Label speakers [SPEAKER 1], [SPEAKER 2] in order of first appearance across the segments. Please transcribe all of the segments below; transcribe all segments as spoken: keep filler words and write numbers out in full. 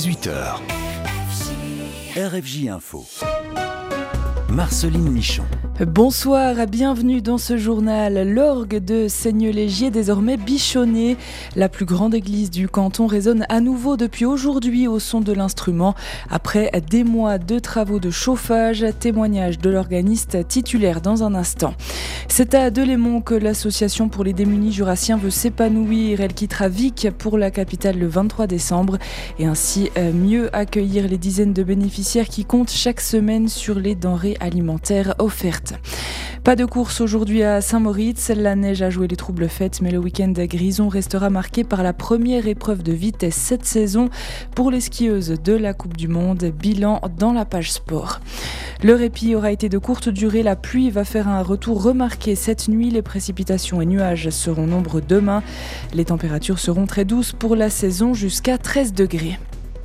[SPEAKER 1] dix-huit heures. R F J Info. Marceline Michon.
[SPEAKER 2] Bonsoir, bienvenue dans ce journal. L'orgue de Seignelay-Gier, désormais bichonnée. La plus grande église du canton résonne à nouveau depuis aujourd'hui au son de l'instrument. Après des mois de travaux de chauffage, témoignage de l'organiste titulaire dans un instant. C'est à Delémont que l'association pour les démunis jurassiens veut s'épanouir. Elle quittera Vic pour la capitale le vingt-trois décembre et ainsi mieux accueillir les dizaines de bénéficiaires qui comptent chaque semaine sur les denrées alimentaires offertes. Pas de course aujourd'hui à Saint-Moritz. La neige a joué les troubles fêtes, mais le week-end grison restera marqué par la première épreuve de vitesse cette saison pour les skieuses de la Coupe du Monde. Bilan dans la page sport. Le répit aura été de courte durée. La pluie va faire un retour remarqué cette nuit. Les précipitations et nuages seront nombreux demain. Les températures seront très douces pour la saison, jusqu'à treize degrés.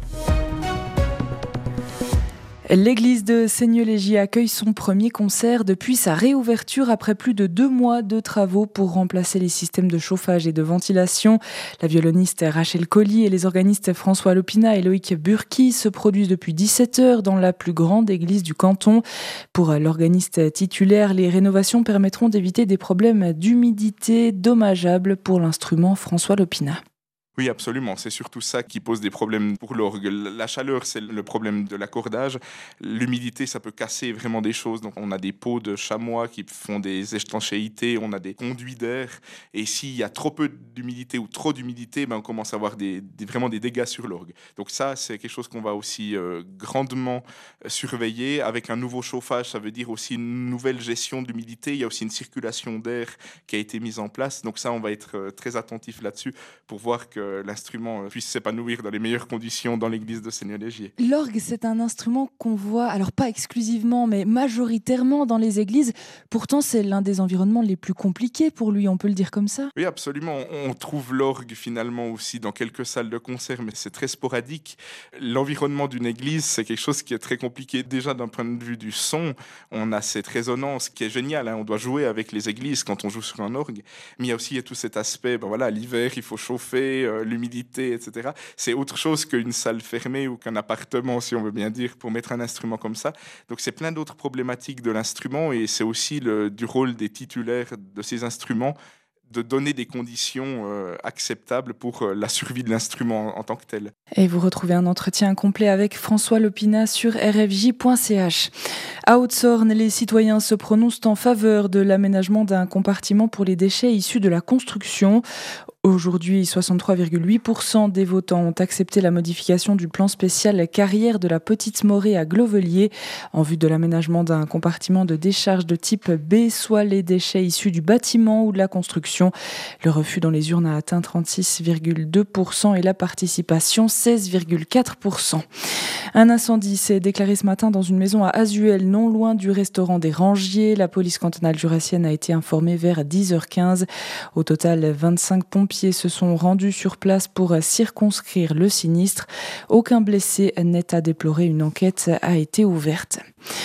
[SPEAKER 2] L'église de Seignelay-Gier accueille son premier concert depuis sa réouverture après plus de deux mois de travaux pour remplacer les systèmes de chauffage et de ventilation. La violoniste Rachel Colly et les organistes François Lopina et Loïc Burki se produisent depuis dix-sept heures dans la plus grande église du canton. Pour l'organiste titulaire, les rénovations permettront d'éviter des problèmes d'humidité dommageables pour l'instrument. François Lopina.
[SPEAKER 3] Oui, absolument. C'est surtout ça qui pose des problèmes pour l'orgue. La chaleur, c'est le problème de l'accordage. L'humidité, ça peut casser vraiment des choses. Donc, on a des pots de chamois qui font des étanchéités, on a des conduits d'air. Et s'il y a trop peu d'humidité ou trop d'humidité, ben, on commence à avoir des, des, vraiment des dégâts sur l'orgue. Donc ça, c'est quelque chose qu'on va aussi euh, grandement surveiller. Avec un nouveau chauffage, ça veut dire aussi une nouvelle gestion d'humidité. Il y a aussi une circulation d'air qui a été mise en place. Donc ça, on va être euh, très attentif là-dessus pour voir que l'instrument puisse s'épanouir dans les meilleures conditions dans l'église de Seignelay-Gier.
[SPEAKER 2] L'orgue, c'est un instrument qu'on voit, alors pas exclusivement, mais majoritairement dans les églises. Pourtant, c'est l'un des environnements les plus compliqués pour lui, on peut le dire comme ça.
[SPEAKER 3] Oui, absolument. On trouve l'orgue finalement aussi dans quelques salles de concert, mais c'est très sporadique. L'environnement d'une église, c'est quelque chose qui est très compliqué. Déjà, d'un point de vue du son, on a cette résonance qui est géniale. Hein. On doit jouer avec les églises quand on joue sur un orgue. Mais il y a aussi il y a tout cet aspect, ben voilà, l'hiver, il faut chauffer, euh, l'humidité, et cetera. C'est autre chose qu'une salle fermée ou qu'un appartement, si on veut bien dire, pour mettre un instrument comme ça. Donc c'est plein d'autres problématiques de l'instrument et c'est aussi le, du rôle des titulaires de ces instruments de donner des conditions euh, acceptables pour euh, la survie de l'instrument en, en tant que tel.
[SPEAKER 2] Et vous retrouvez un entretien complet avec François Lopina sur r f j point c h. À Haute-Sorne, les citoyens se prononcent en faveur de l'aménagement d'un compartiment pour les déchets issus de la construction. Aujourd'hui, soixante-trois virgule huit pour cent des votants ont accepté la modification du plan spécial carrière de la Petite Morée à Glovelier en vue de l'aménagement d'un compartiment de décharge de type B, soit les déchets issus du bâtiment ou de la construction. Le refus dans les urnes a atteint trente-six virgule deux pour cent et la participation seize virgule quatre pour cent. Un incendie s'est déclaré ce matin dans une maison à Azuel, non loin du restaurant des Rangiers. La police cantonale jurassienne a été informée vers dix heures quinze. Au total, vingt-cinq pompiers se sont rendus sur place pour circonscrire le sinistre. Aucun blessé n'est à déplorer. Une enquête a été ouverte.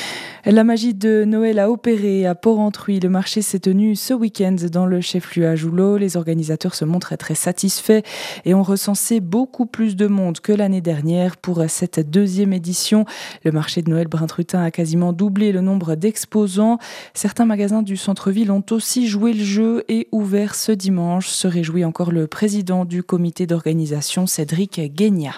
[SPEAKER 2] La magie de Noël a opéré à Porrentruy. Le marché s'est tenu ce week-end dans le chef-lieu à Joulot. Les organisateurs se montrent très satisfaits et ont recensé beaucoup plus de monde que l'année dernière pour cette deuxième édition. Le marché de Noël Brintrutin a quasiment doublé le nombre d'exposants. Certains magasins du centre-ville ont aussi joué le jeu et ouvert ce dimanche. Se réjouit encore le président du comité d'organisation, Cédric Guénia.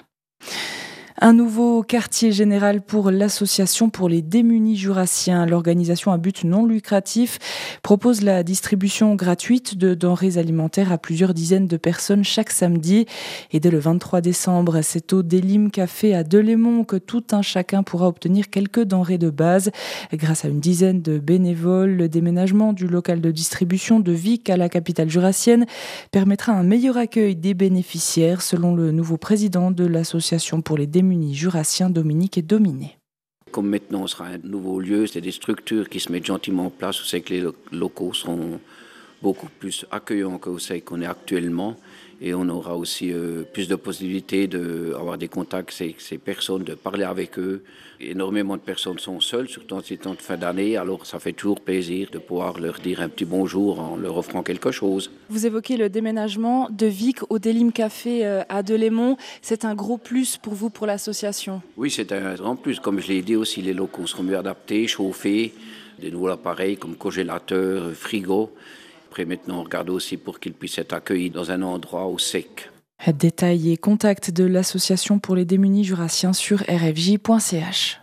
[SPEAKER 2] Un nouveau quartier général pour l'association pour les démunis jurassiens. L'organisation à but non lucratif propose la distribution gratuite de denrées alimentaires à plusieurs dizaines de personnes chaque samedi. Et dès le vingt-trois décembre, c'est au Délim Café à Delémont que tout un chacun pourra obtenir quelques denrées de base. Grâce à une dizaine de bénévoles, le déménagement du local de distribution de Vic à la capitale jurassienne permettra un meilleur accueil des bénéficiaires, selon le nouveau président de l'association pour les démunis jurassiens, Dominique Dominé.
[SPEAKER 4] Comme maintenant on sera un nouveau lieu, c'est des structures qui se mettent gentiment en place. Je sais que les locaux seront beaucoup plus accueillants que ce qu'on est actuellement. Et on aura aussi euh, plus de possibilités d'avoir des contacts avec ces personnes, de parler avec eux. Énormément de personnes sont seules, surtout en ces temps de fin d'année. Alors ça fait toujours plaisir de pouvoir leur dire un petit bonjour en leur offrant quelque chose.
[SPEAKER 2] Vous évoquez le déménagement de Vic au Délim Café à Delémont. C'est un gros plus pour vous, pour l'association?
[SPEAKER 4] Oui, c'est un grand plus. Comme je l'ai dit aussi, les locaux seront mieux adaptés, chauffés, des nouveaux appareils comme congélateur, frigo. Après, maintenant, on regarde aussi pour qu'ils puissent être accueillis dans un endroit au sec.
[SPEAKER 2] Détails et contacts de l'Association pour les démunis jurassiens sur r f j point c h.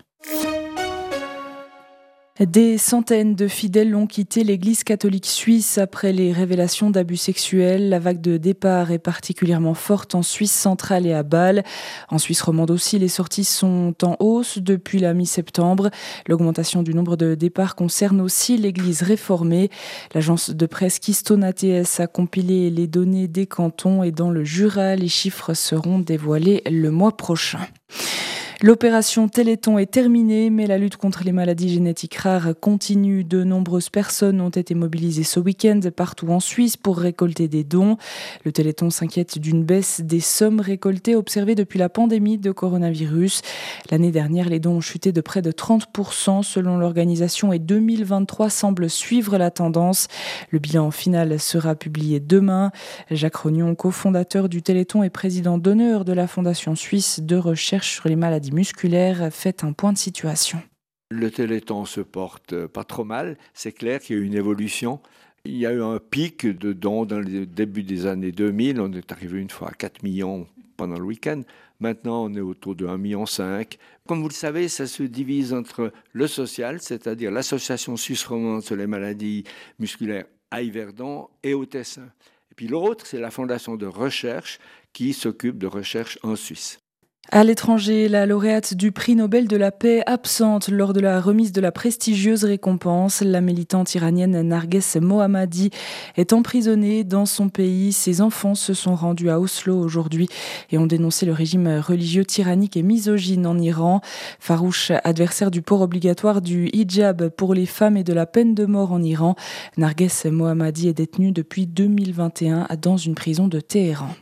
[SPEAKER 2] Des centaines de fidèles ont quitté l'église catholique suisse après les révélations d'abus sexuels. La vague de départ est particulièrement forte en Suisse centrale et à Bâle. En Suisse romande aussi, les sorties sont en hausse depuis la mi-septembre. L'augmentation du nombre de départs concerne aussi l'église réformée. L'agence de presse Keystone A T S a compilé les données des cantons et dans le Jura, les chiffres seront dévoilés le mois prochain. L'opération Téléthon est terminée, mais la lutte contre les maladies génétiques rares continue. De nombreuses personnes ont été mobilisées ce week-end partout en Suisse pour récolter des dons. Le Téléthon s'inquiète d'une baisse des sommes récoltées observées depuis la pandémie de coronavirus. L'année dernière, les dons ont chuté de près de trente pour cent selon l'organisation et deux mille vingt-trois semble suivre la tendance. Le bilan final sera publié demain. Jacques Rognon, cofondateur du Téléthon et président d'honneur de la Fondation suisse de recherche sur les maladies musculaire, fait un point de situation.
[SPEAKER 5] Le Téléthon se porte pas trop mal. C'est clair qu'il y a eu une évolution. Il y a eu un pic de dons dans le début des années deux mille. On est arrivé une fois à quatre millions pendant le week-end. Maintenant, on est autour de un virgule cinq million. Comme vous le savez, ça se divise entre le social, c'est-à-dire l'Association suisse romande sur les maladies musculaires à Yverdon et au Tessin. Et puis l'autre, c'est la Fondation de recherche qui s'occupe de recherche en Suisse.
[SPEAKER 2] À l'étranger, la lauréate du prix Nobel de la paix absente lors de la remise de la prestigieuse récompense. La militante iranienne Narges Mohammadi est emprisonnée dans son pays. Ses enfants se sont rendus à Oslo aujourd'hui et ont dénoncé le régime religieux tyrannique et misogyne en Iran. Farouche adversaire du port obligatoire du hijab pour les femmes et de la peine de mort en Iran, Narges Mohammadi est détenue depuis deux mille vingt et un dans une prison de Téhéran.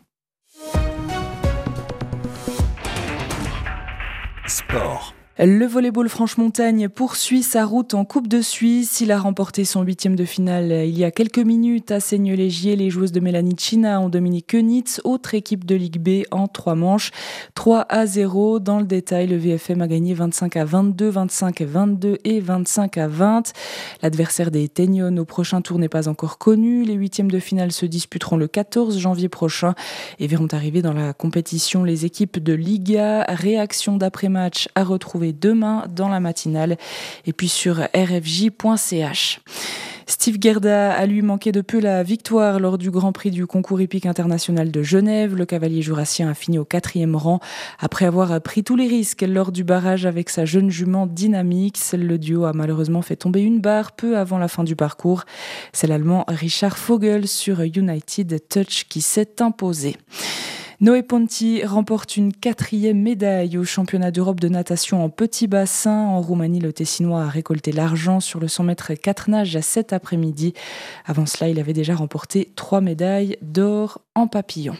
[SPEAKER 1] Sport.
[SPEAKER 2] Le volleyball Franche-Montagne poursuit sa route en Coupe de Suisse. Il a remporté son huitième de finale il y a quelques minutes à Seigneux-Légier. Les joueuses de Mélanie China ont dominé Könitz, autre équipe de Ligue B, en trois manches. trois à zéro. Dans le détail, le V F M a gagné vingt-cinq à vingt-deux, vingt-cinq à vingt-deux et vingt-cinq à vingt. L'adversaire des Teignon au prochain tour n'est pas encore connu. Les huitièmes de finale se disputeront le quatorze janvier prochain et verront arriver dans la compétition les équipes de Liga. Réaction d'après-match à retrouver demain dans la matinale et puis sur r f j point c h. Steve Gerda a lui manqué de peu la victoire lors du Grand Prix du concours hippique international de Genève. Le cavalier jurassien a fini au quatrième rang après avoir pris tous les risques lors du barrage avec sa jeune jument Dynamix. Le duo a malheureusement fait tomber une barre peu avant la fin du parcours. C'est l'Allemand Richard Vogel sur United Touch qui s'est imposé. Noé Ponti remporte une quatrième médaille au championnat d'Europe de natation en petit bassin. En Roumanie, le Tessinois a récolté l'argent sur le cent mètres quatre nages cet après-midi. Avant cela, il avait déjà remporté trois médailles d'or en papillon.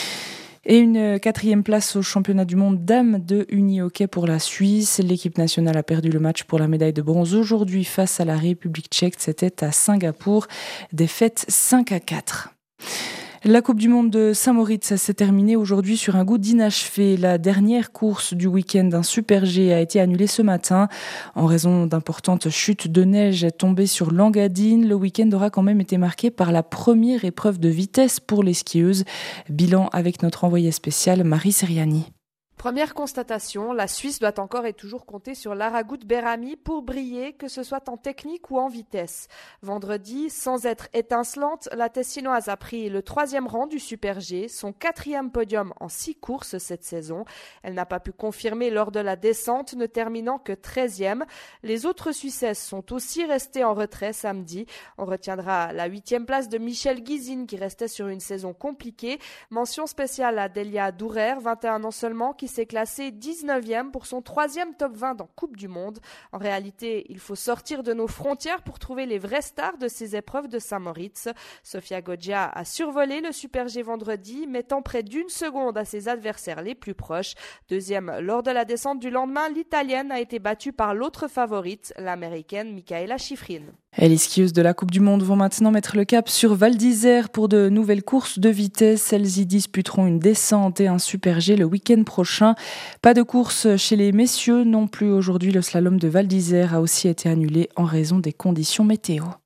[SPEAKER 2] Et une quatrième place au championnat du monde dames de uni-hockey pour la Suisse. L'équipe nationale a perdu le match pour la médaille de bronze aujourd'hui face à la République tchèque. C'était à Singapour. Défaite cinq à quatre. La Coupe du Monde de Saint-Moritz s'est terminée aujourd'hui sur un goût d'inachevé. La dernière course du week-end, un Super G, a été annulée ce matin en raison d'importantes chutes de neige tombées sur l'Engadine. Le week-end aura quand même été marqué par la première épreuve de vitesse pour les skieuses. Bilan avec notre envoyée spéciale Marie Seriani.
[SPEAKER 6] Première constatation, la Suisse doit encore et toujours compter sur l'Aragout Berami pour briller, que ce soit en technique ou en vitesse. Vendredi, sans être étincelante, la Tessinoise a pris le troisième rang du Super G, son quatrième podium en six courses cette saison. Elle n'a pas pu confirmer lors de la descente, ne terminant que treizième. Les autres Suissesses sont aussi restées en retrait samedi. On retiendra la huitième place de Michel Guizine qui restait sur une saison compliquée. Mention spéciale à Delia Dourer, vingt et un ans seulement, qui s'est classé dix-neuvième pour son troisième top vingt dans Coupe du Monde. En réalité, il faut sortir de nos frontières pour trouver les vraies stars de ces épreuves de Saint-Moritz. Sofia Goggia a survolé le Super G vendredi, mettant près d'une seconde à ses adversaires les plus proches. Deuxième lors de la descente du lendemain, l'Italienne a été battue par l'autre favorite, l'Américaine Mikaela Shiffrin.
[SPEAKER 2] Et les skieuses de la Coupe du Monde vont maintenant mettre le cap sur Val d'Isère pour de nouvelles courses de vitesse. Elles y disputeront une descente et un Super G le week-end prochain. Pas de course chez les messieurs non plus aujourd'hui. Le slalom de Val d'Isère a aussi été annulé en raison des conditions météo.